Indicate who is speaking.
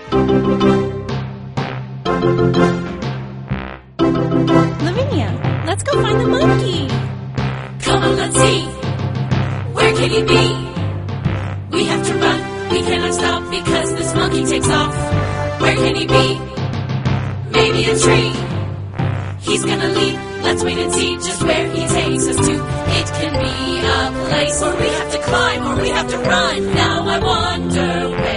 Speaker 1: Lavinia, let's go find the monkey.
Speaker 2: Come on, let's see. Where can he be? We have to run. We cannot stop because this monkey takes off. Where can he be? Maybe a tree. He's gonna leap. Let's wait and see just where he takes us to. It can be a place where we have to climb or we have to run. Now I wonder where